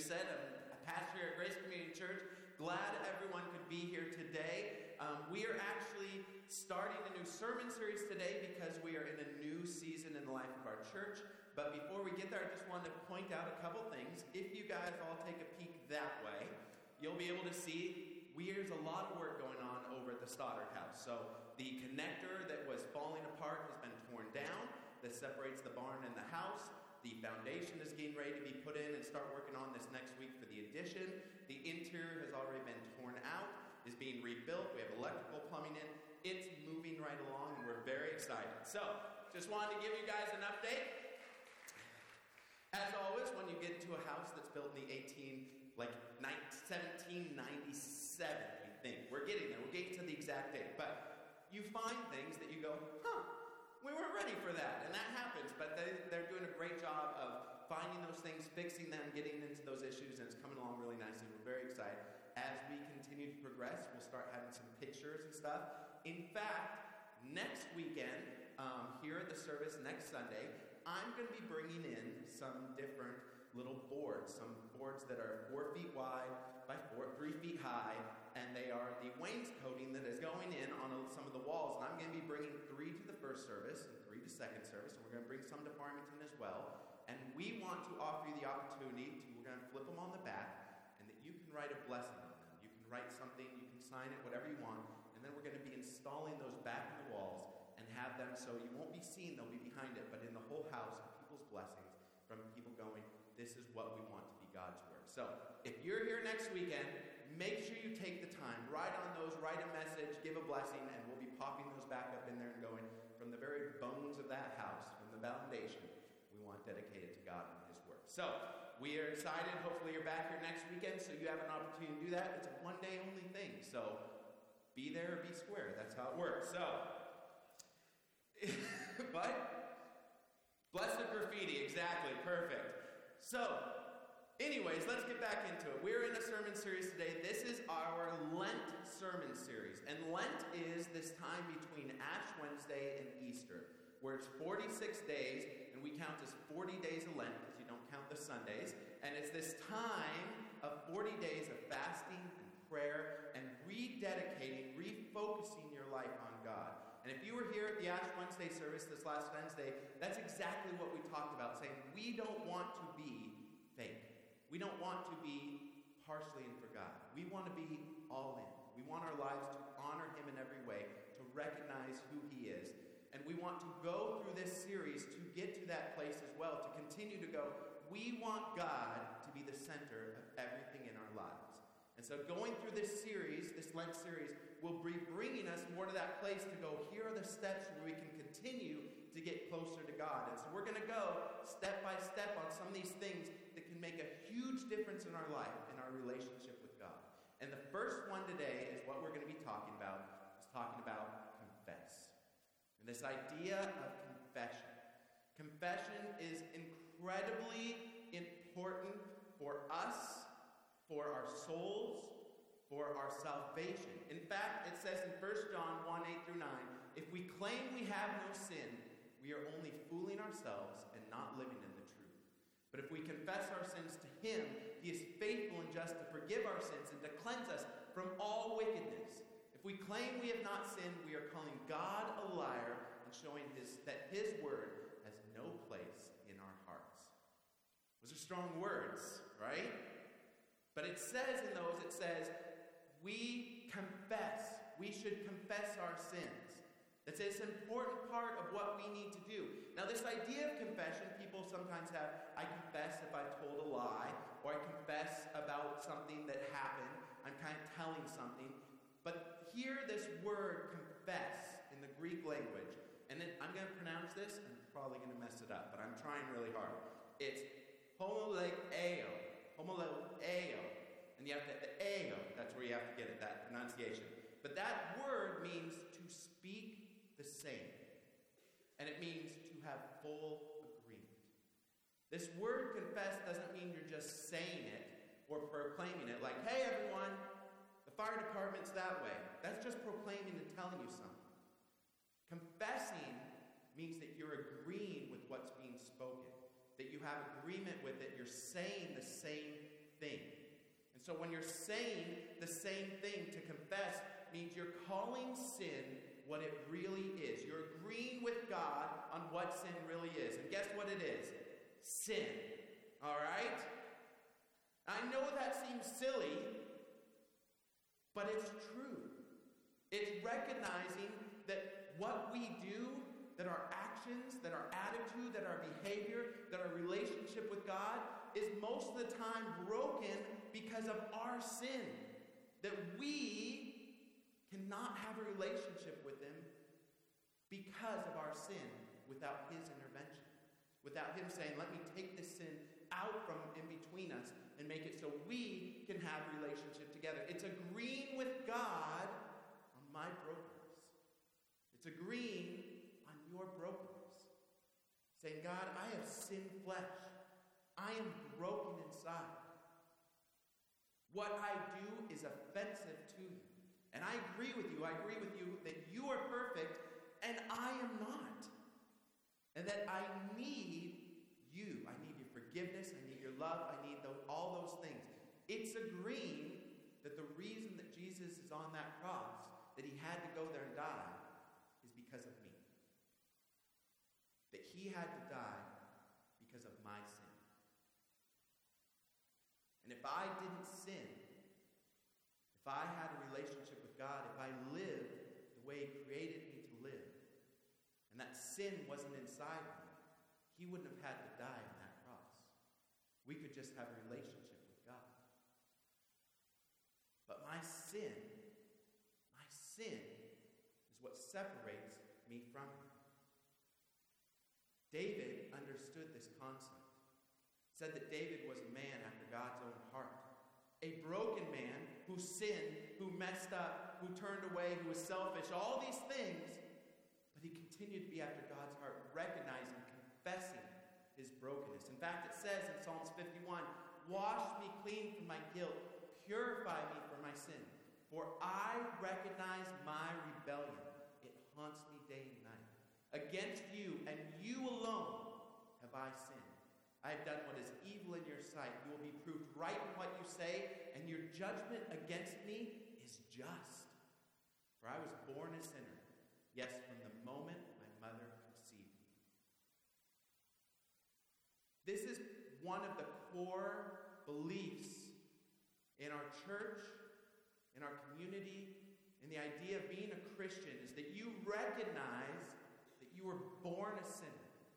said, I'm a pastor here at Grace Community Church. Glad everyone could be here today. We are actually starting a new sermon series today because we are in a new season in the life of our church. But before we get there, I just wanted to point out a couple things. If you guys all take a peek that way, you'll be able to see there's a lot of work going on over at the Stoddard house. So the connector that was falling apart has been torn down that separates the barn and the house. The foundation is getting ready to be put in and start working on this next week for the addition. The interior has already been torn out, is being rebuilt. We have electrical plumbing in. It's moving right along, and we're very excited. So, just wanted to give you guys an update. As always, when you get into a house that's built in the 1797, we think. We're getting there. We're getting to the exact date. But you find things that you go, we weren't ready for that, and that happens, but they're doing a great job of finding those things, fixing them, getting into those issues, and it's coming along really nicely. We're very excited. As we continue to progress, we'll start having some pictures and stuff. In fact, next weekend, here at the service, next Sunday, I'm going to be bringing in some different little boards, some boards that are 4 feet wide by 3 feet high, and they are the wainscoting that is going in on some of the walls. And I'm going to be bringing 3 to the first service and 3 to second service, and we're going to bring some to Farmington as well. And we want to offer you the opportunity to, we're going to flip them on the back, and that you can write a blessing on them. You can write something, you can sign it, whatever you want, and then we're going to be installing those back in the walls and have them so you won't be seen, they'll be behind it, but in the whole house, people's blessings from people going, this is what we want to be God's word. So, if you're here next weekend, make sure you take the time, write on those, write a message, give a blessing, and we'll be popping those back up in there and going, from the very bones of that house, from the foundation, we want dedicated to God and His word. So, we are excited. Hopefully you're back here next weekend, so you have an opportunity to do that. It's a one-day only thing, so be there or be square. That's how it works. So, but blessed graffiti, exactly, perfect. So, anyways, let's get back into it. We're in a sermon series today. This is our Lent sermon series. And Lent is this time between Ash Wednesday and Easter, where it's 46 days, and we count as 40 days of Lent, because you don't count the Sundays. And it's this time of 40 days of fasting and prayer and rededicating, refocusing your life on God. And if you were here at the Ash Wednesday service this last Wednesday, that's exactly what we talked about, saying we don't want to be fake. We don't want to be partially in for God. We want to be all in. We want our lives to honor Him in every way, to recognize who He is. And we want to go through this series to get to that place as well, to continue to go, we want God to be the center of everything in our lives. And so going through this series, this Lent series, will be bringing us more to that place to go, here are the steps where we can continue to get closer to God. And so we're going to go step by step on some of these things that can make a huge difference in our life, in our relationship with God. And the first one today is what we're going to be talking about, is talking about confess. And this idea of confession. Confession is incredibly important for us, for our souls, for our salvation. In fact, it says in 1 John 1, 8 through 9, if we claim we have no sin, we are only fooling ourselves and not living in the truth. But if we confess our sins to Him, He is faithful and just to forgive our sins and to cleanse us from all wickedness. If we claim we have not sinned, we are calling God a liar and showing that His word has no place in our hearts. Those are strong words, right? But it says in those, it says, we confess. We should confess our sins. It's an important part of what we need to do. Now, this idea of confession, people sometimes have, I confess if I've told a lie, or I confess about something that happened. I'm kind of telling something. But here, this word confess in the Greek language, and then I'm going to pronounce this, I'm probably going to mess it up, but I'm trying really hard. It's homoleo. And you have to, eo, that's where you have to get it, that pronunciation. But that word means to speak the same. And it means to have full agreement. This word confess doesn't mean you're just saying it or proclaiming it like, hey everyone, the fire department's that way. That's just proclaiming and telling you something. Confessing means that you're agreeing with what's being spoken, that you have agreement with it, you're saying the same thing. And so when you're saying the same thing, to confess means you're calling sin what it really is. You're agreeing with God on what sin really is. And guess what it is? Sin. All right? I know that seems silly, but it's true. It's recognizing that what we do, that our actions, that our attitude, that our behavior, that our relationship with God is most of the time broken because of our sin. That we cannot have a relationship with Him because of our sin without His intervention. Without Him saying, let me take this sin out from in between us and make it so we can have a relationship together. It's agreeing with God on my brokenness. It's agreeing on your brokenness. Saying, God, I have sin flesh. I am broken inside. What I do is offensive to you. And I agree with you. I agree with you that you are perfect and I am not. And that I need you. I need your forgiveness. I need your love. I need all those things. It's agreeing that the reason that Jesus is on that cross, that He had to go there and die, is because of me. That He had to die because of my sin. And if I didn't sin, if I had a relationship with God, if I lived the way He created me to live, and that sin wasn't inside me, He wouldn't have had to die on that cross. We could just have a relationship with God. But my sin is what separates me from Him. David understood this concept. Said that David was a man after God's own heart. A broken man who sinned, who messed up, who turned away, who was selfish, all these things. But he continued to be after God's heart, recognizing, confessing his brokenness. In fact, it says in Psalms 51, wash me clean from my guilt, purify me from my sin. For I recognize my rebellion. It haunts me day and night. Against you and you alone have I sinned. I have done what is evil in your sight. You will be proved right in what you say, and your judgment against me is just. For I was born a sinner, yes, from the moment my mother conceived me. This is one of the core beliefs in our church, in our community, in the idea of being a Christian, is that you recognize that you were born a sinner.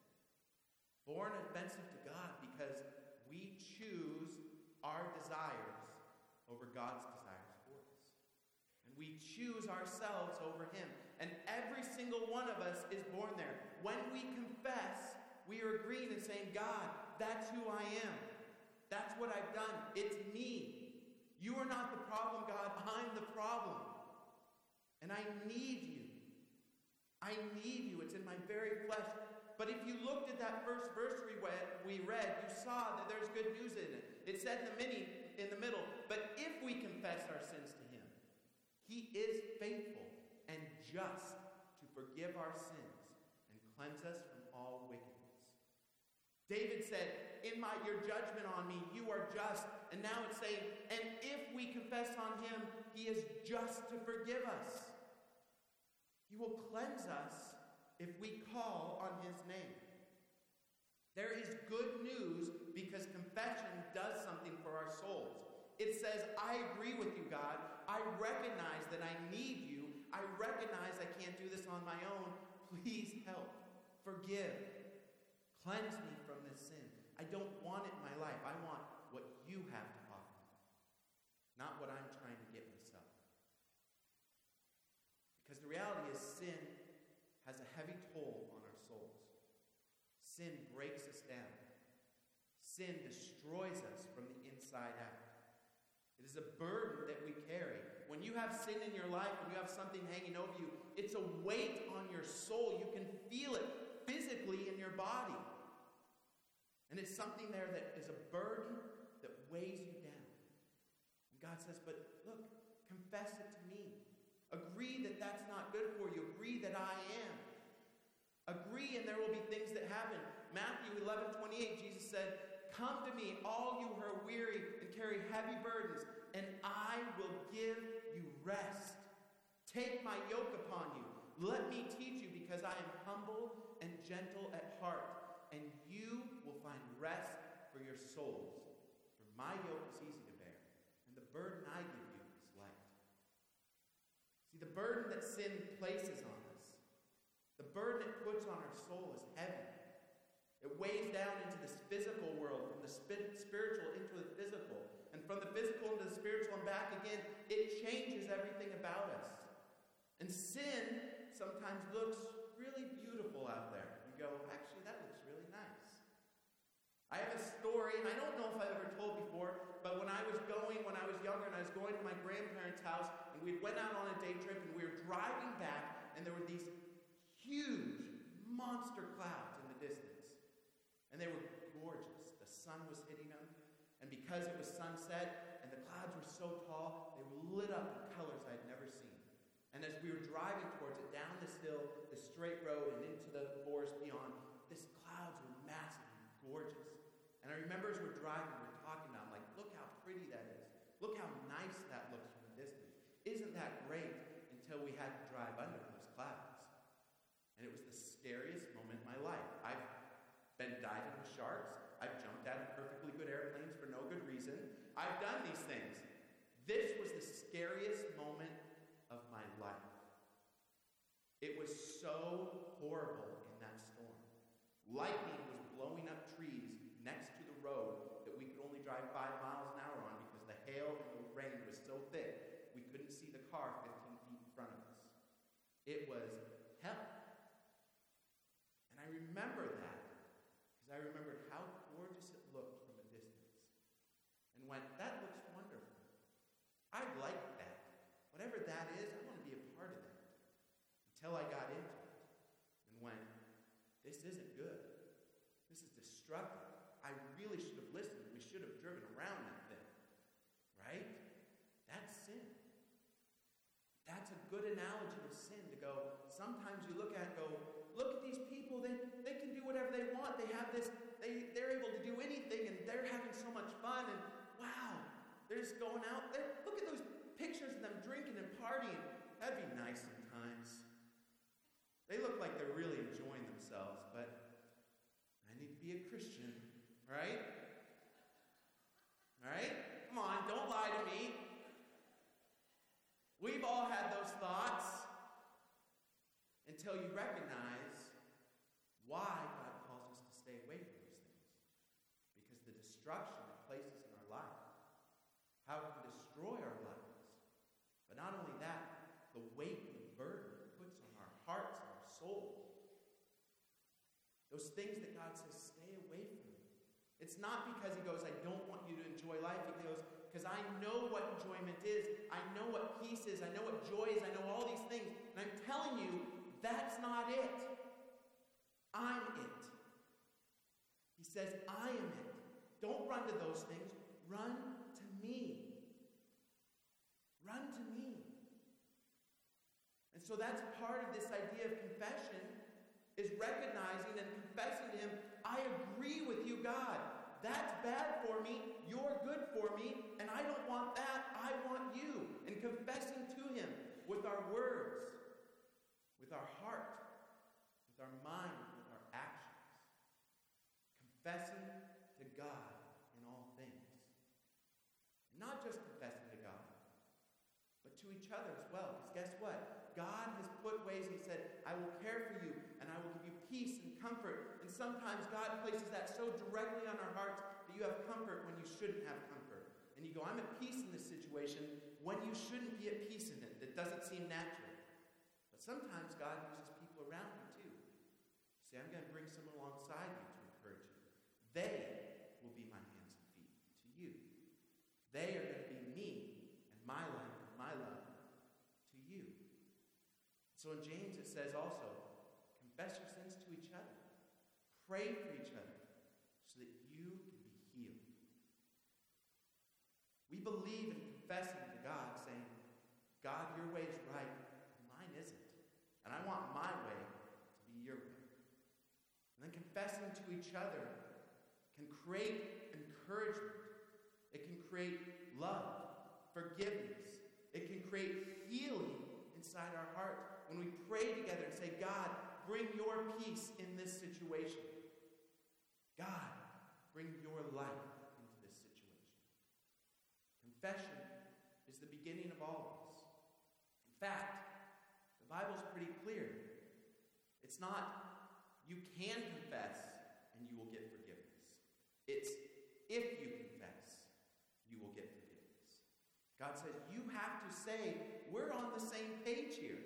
Born offensive to God because we choose our desires over God's desires for us. And we choose ourselves over Him. And every single one of us is born there. When we confess, we are agreeing and saying, God, that's who I am. That's what I've done. It's me. You are not the problem, God. I'm the problem. And I need you. I need you. It's in my very flesh. But if you looked at that first verse we read, you saw that there's good news in it. It said in the middle, but if we confess our sins to Him, He is faithful and just to forgive our sins and cleanse us from all wickedness. David said, your judgment on me, you are just. And now it's saying, and if we confess on Him, He is just to forgive us. He will cleanse us if we call on His name. There is good news because confession does something for our souls. It says, I agree with you, God. I recognize that I need you. I recognize I can't do this on my own. Please help. Forgive. Cleanse me from this sin. I don't want it in my life. I want what you have to offer, not what I'm trying to get myself. Because the reality is sin has a heavy toll on our souls. Sin breaks us down. Sin destroys us from the inside out. It is a burden that we carry. When you have sin in your life, when you have something hanging over you, it's a weight on your soul. You can feel it physically in your body. And it's something there that is a burden that weighs you down. And God says, but look, confess it to me. Agree that that's not good for you. Agree that I am. Agree, and there will be things that happen. Matthew 11:28, Jesus said, Come to me, all you who are weary and carry heavy burdens, and I will give you rest. Take my yoke upon you. Let me teach you, because I am humble and gentle at heart, and you will find rest for your souls. For my yoke is easy to bear, and the burden I give you is light. See, the burden that sin places on us, the burden it puts on our soul is heavy. It weighs down into this physical world, from the spiritual into the physical, and from the physical into the spiritual and back again. It changes everything about us. And sin sometimes looks really beautiful out there. You go, actually, that looks really nice. I have a story, and I don't know if I've ever told before, but when I was younger, and I was going to my grandparents' house, and we went out on a day trip, and we were driving back, and there were these huge monster clouds in the distance. And they were gorgeous. The sun was hitting them, and because it was sunset, and the clouds were so tall, they were lit up in colors I had never seen. And as we were driving towards it, down this hill, this straight road, and into the forest beyond, these clouds were massive and gorgeous. And I remember as we're driving, we're talking about, I'm like, look how pretty that is. Look how nice that looks from a distance. Isn't that great? Until we had to drive under those clouds. And it was the scariest moment in my life. I've been diving with sharks. I've jumped out of perfectly good airplanes for no good reason. I've done these things. This was the scariest moment of my life. It was so horrible in that storm. Lightning was blowing up trees next to the road that we could only drive 5 miles an hour on because the hail and the rain was so thick we couldn't see the car 15 feet in front of us. It was hell. And I remember that because I remembered how gorgeous it looked from a distance and went, that looks wonderful. I like that. Whatever that is, I want to be a part of that. Until I got into it and went, this isn't good. This is destructive. I really should have listened. We should have driven around that thing. Right? That's sin. That's a good analogy of sin to go, sometimes you look at it and go, look at these people, they can do whatever they want. They have this, they're able to do anything, and they're having so much fun, and wow, they're just going out there. Look at those pictures of them drinking and partying. That'd be nice sometimes. They look like they're really enjoying themselves, but I need to be a Christian, right? All right? Come on, don't lie to me. We've all had those thoughts until you recognize why God calls us to stay away from those things. Because the destruction it places in our life, how it can destroy our lives. But not only that, the weight and the burden it puts on our hearts and our soul. Those things that God says, stay away from them. It's not because he goes, I don't want you to enjoy life. He goes, because I know what enjoyment is. I know what peace is. I know what joy is. I know all these things. And I'm telling you, that's not it. I'm it. He says, I am it. Don't run to those things. Run to me. Run to me. And so that's part of this idea of confession, is recognizing and confessing to him, I agree with you, God. That's bad for me. You're good for me. And I don't want that. I want you. And confessing to him with our words, with our heart, with our mind, with our actions. Confessing to God in all things. Not just confessing to God, but to each other as well. Because guess what? God has put ways, he said, I will care for you, and I will give you peace and comfort. And sometimes God places that so directly on our hearts that you have comfort when you shouldn't have comfort. And you go, I'm at peace in this situation when you shouldn't be at peace in it. That doesn't seem natural. But sometimes God uses people around you too. See, I'm going to bring someone alongside you to encourage you. They will be my hands and feet to you. They are going to be me and my life and my love to you. So in James it says also, confess your sins to each other. Pray for each other so that you can be healed. We believe in confessing to God, saying, God, your way is right, and mine isn't. And I want my way to be your way. And then confessing to each other can create and encouragement. It can create love, forgiveness. It can create healing inside our heart when we pray together and say, God, bring your peace in this situation. God, bring your life into this situation. Confession is the beginning of all of this. In fact, the Bible's pretty clear. It's not, you can confess and you will get forgiveness. It's, if you confess, you will get forgiveness. God says, you have to say, we're on the same page here.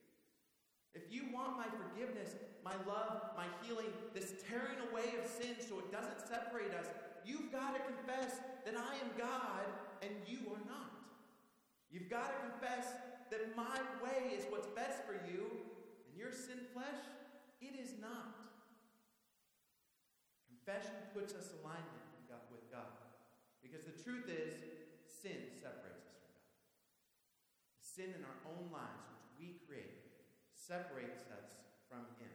If you want my forgiveness, my love, my healing, this tearing away of sin so it doesn't separate us, you've got to confess that I am God and you are not. You've got to confess that my way is what's best for you and your sin flesh, it is not. Confession puts us in alignment with God. Because the truth is, sin separates us from God. The sin in our own lives, which we create, separates us from Him.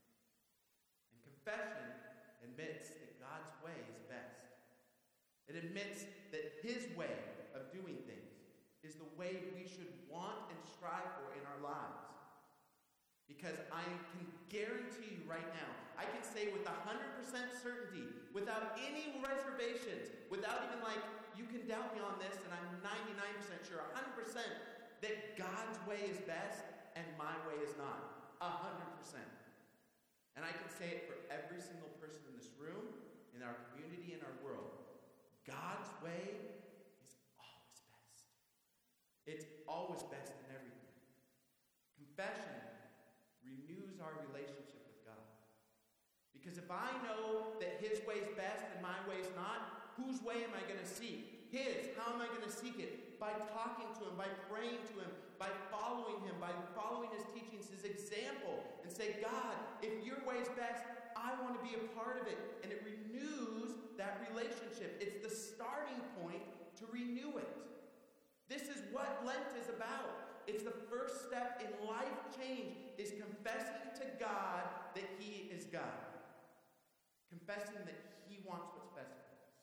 And confession admits that God's way is best. It admits that His way of doing things is the way we should want and strive for in our lives. Because I can guarantee you right now, I can say with 100% certainty, without any reservations, without even you can doubt me on this, and I'm 99% sure, 100%, that God's way is best and my way is not. 100%. And I can say it for every single person in this room, in our community, in our world. God's way is always best. It's always best in everything. Confession renews our relationship with God. Because if I know that His way is best and my way is not, whose way am I going to seek? His. How am I going to seek it? By talking to Him, by praying to Him, by following Him, by following His teachings, His example, and say, God, if your way is best, I want to be a part of it. And it renews that relationship. It's the starting point to renew it. This is what Lent is about. It's the first step in life change, is confessing to God that He is God. Confessing that He wants what's best for us.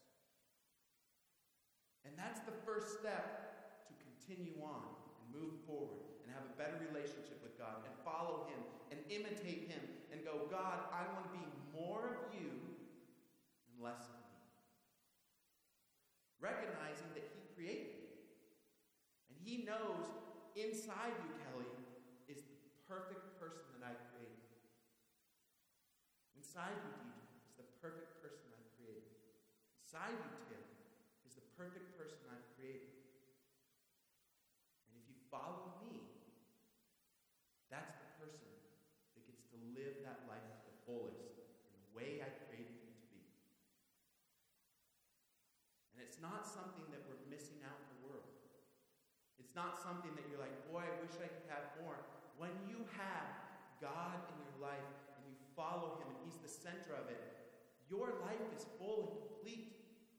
And that's the first step to continue on and move forward and have a better relationship with God and follow Him and imitate Him and go, God, I want to be more of you and less of me. Recognizing that He created you. And He knows inside you, Kelly, is the perfect person that I created. Inside you, Deidre, is the perfect person I've created. Inside you, Tim, is the perfect person I've created. And if you follow me, that's the person that gets to live that life to the fullest in the way I created you to be. And it's not something that we're missing out in the world. It's not something that you're like, boy, I wish I could have more. When you have God in your life and you follow Him and He's the center of it, your life is full and complete.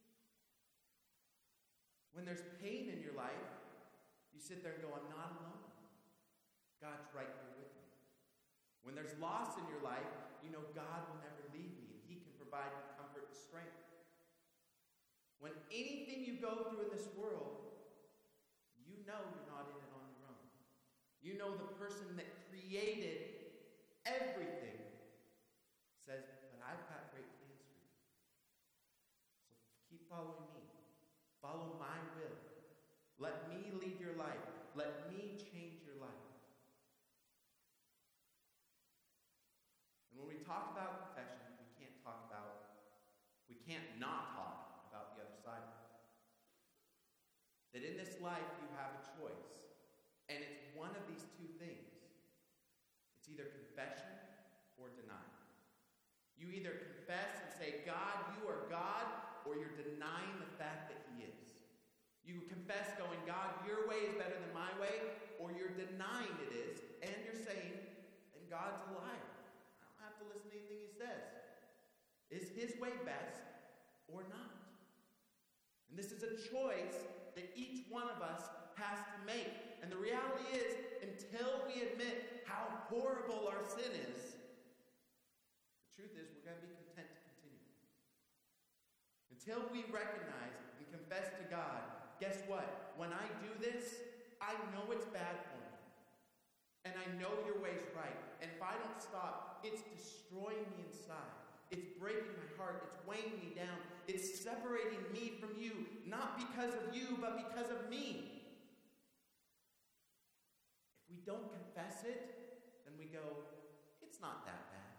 When there's pain in your life, you sit there and go, I'm not alone. God's right here with me. When there's loss in your life, you know God will never leave me and He can provide you comfort and strength. When anything you go through in this world, you know you're not in it on your own. You know the person that created everything says, but I've got great plans for you. So keep following me. Follow my will. Let me lead your life. Let me change your life. And when we talk about confession, we can't not talk about the other side of it. That in this life you have a choice. And it's one of these two things. It's either confession or denial. You either confess and say, God, you are God, or you're denying the fact that He is. You confess going, God, your way is better than my way, or you're denying it is, and you're saying, and God's a liar. I don't have to listen to anything He says. Is His way best or not? And this is a choice that each one of us has to make. And the reality is, until we admit how horrible our sin is, the truth is we're going to be content to continue. Until we recognize and confess to God, guess what? When I do this, I know it's bad for me. And I know your way's right. And if I don't stop, it's destroying me inside. It's breaking my heart. It's weighing me down. It's separating me from you, not because of you, but because of me. If we don't confess it, then we go, it's not that bad.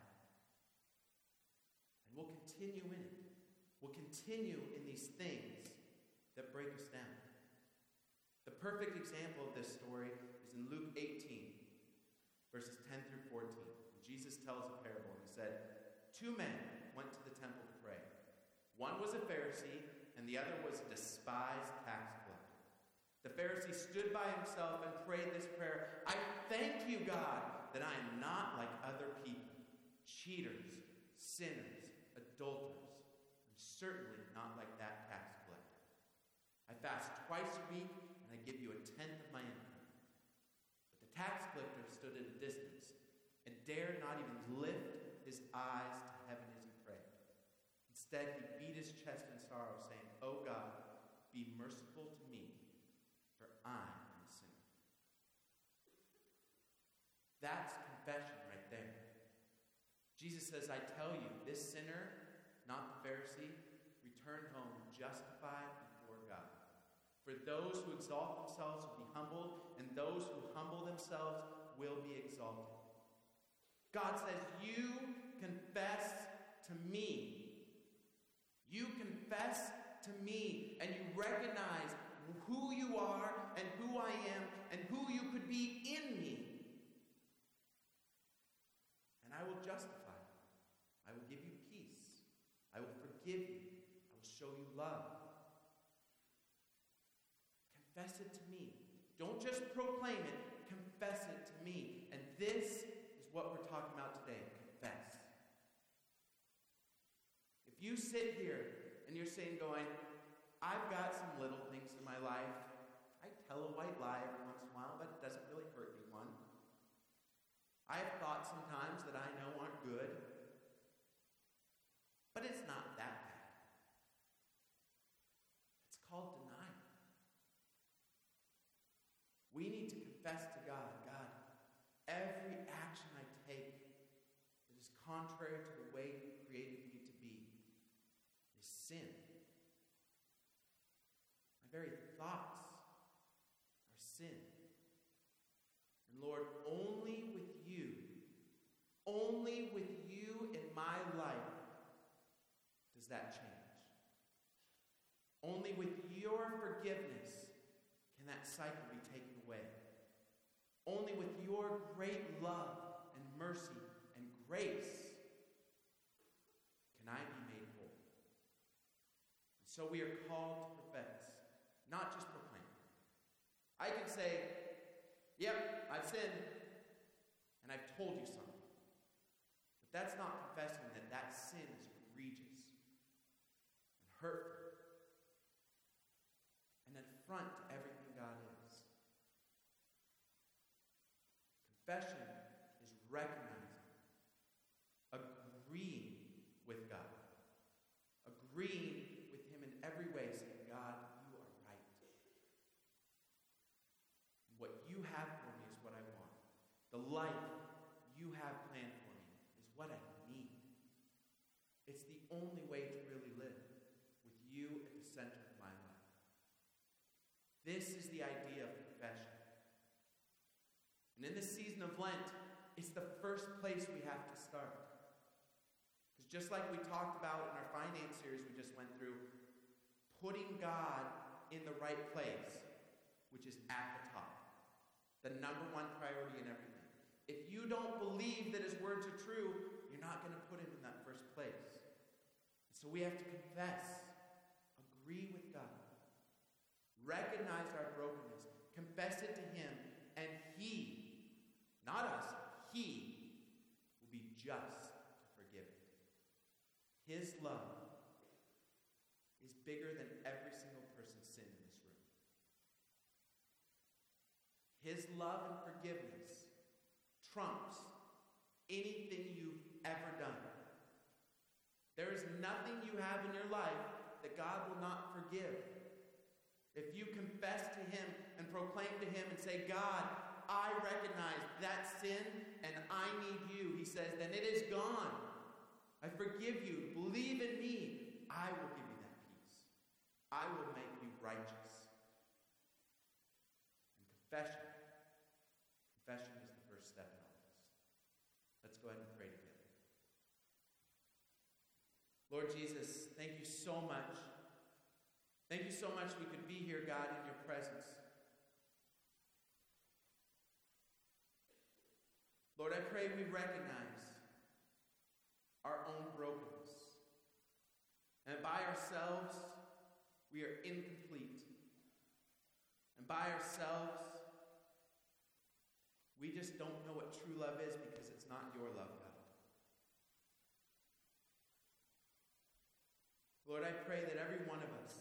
And we'll continue in it. We'll continue in these things that break us down. The perfect example of this story is in Luke 18, verses 10 through 14. Jesus tells a parable, and he said, 2 men went to the temple to pray. One was a Pharisee, and the other was a despised tax collector. The Pharisee stood by himself and prayed this prayer, I thank you, God, that I am not like other people, cheaters, sinners, adulterers, and certainly not like that tax collector. I fast twice a week, and I give you 1/10 of my income. But the tax collector stood at a distance and dared not even lift his eyes to heaven as he prayed. Instead, he beat his chest in sorrow, saying, Oh God, be merciful to me, for I am a sinner. That's confession right there. Jesus says, I tell you, this sinner, not the Pharisee, returned home justified before God. For those who exalt themselves will be humbled, and those who humble themselves will be exalted. God says, you confess to me. You confess to me, and you recognize who you are and who I am and who you could be in me. And I will justify you. I will give you peace. I will forgive you. I will show you love. Confess it to me. Don't just proclaim it. Confess it to me. And this is what we're talking about today. Confess. If you sit here and you're saying, I've got some little things in my life. I tell a white lie every once in a while, but it doesn't really hurt anyone. I have thoughts sometimes that I know aren't good, but it's not that bad. It's called denial. We need to confess to God, every action I take that is contrary to the way you created me to be is sin. My very thoughts are sin. And Lord, only with you in my life does that change. Only with your forgiveness can that cycle be taken away. Only with your great love and mercy and grace can I be made whole. And so we are called to profess, not just proclaim. I can say, yep, I've sinned, and I've told you something. But that's not confessing that sin is egregious and hurtful and an affront to everything God is. Confession is recognizing, agreeing with God, agreeing with Him in every way, saying, God, you are right. What you have for me is what I want. The life you have planned for me is what I need. It's the only way to really live, with you at the center of my life. This is the idea of confession. And in this season of Lent, it's the first place we have to start. Because just like we talked about in our finance series we just went through, putting God in the right place, which is at the top. The number one priority in everything. If you don't believe that His words are true, you're not going to put Him in that first place. So we have to confess, agree with God, recognize our brokenness, confess it to Him, and He, not us, He will be just to forgive it. His love is bigger than every single person's sin in this room. His love and forgiveness trumps anything you've ever done. There is nothing you have in your life that God will not forgive. If you confess to him and proclaim to him and say, God, I recognize that sin and I need you, he says, then it is gone. I forgive you. Believe in me. I will give you that peace. I will make you righteous. And confession is the first step in all this. Let's go ahead and pray together. Lord Jesus, thank you so much. Thank you so much we could be here, God, in your presence. Lord, I pray we recognize our own brokenness. And by ourselves, we are incomplete. And by ourselves, we just don't know what true love is because it's not your love, God. Lord, I pray that every one of us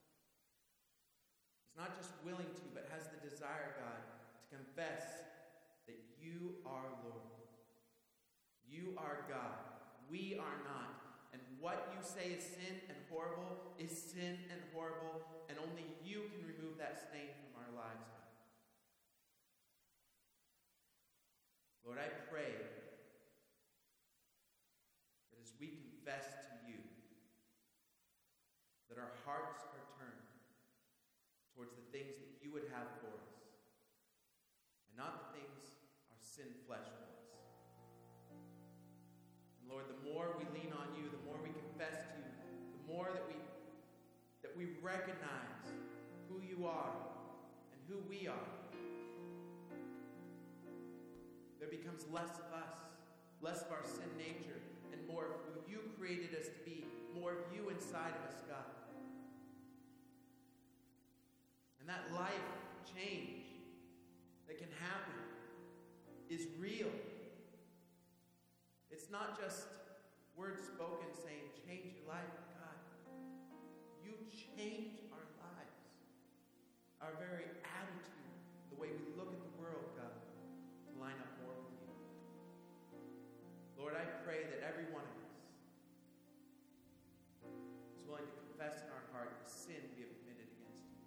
is not just willing to, but has the desire, God, to confess that you are Lord. You are God. We are not. And what you say is sin and horrible is sin and horrible, and only you can remove that stain from our lives, God. Lord, I pray that as we confess to you, that our hearts are turned towards the things that you would have for us, and not the things our sin flesh wants. And Lord, the more we lean on you, the more we confess to you, the more that we recognize who you are and who we are, there becomes less of us, less of our sin nature, and more of who you created us to be, more of you inside of us, God. And that life change that can happen is real. It's not just words spoken saying, change your life, God. You change our lives. Our very attitude, the way we look at the world, God, to line up more with you. Lord, I pray that every one of us is willing to confess in our heart the sin we have committed against you.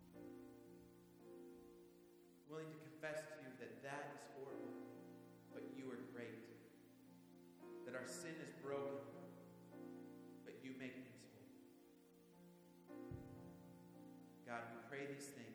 Willing to confess to you that that is horrible, but you are great. That our sin is broken, but you make things whole. God, we pray these things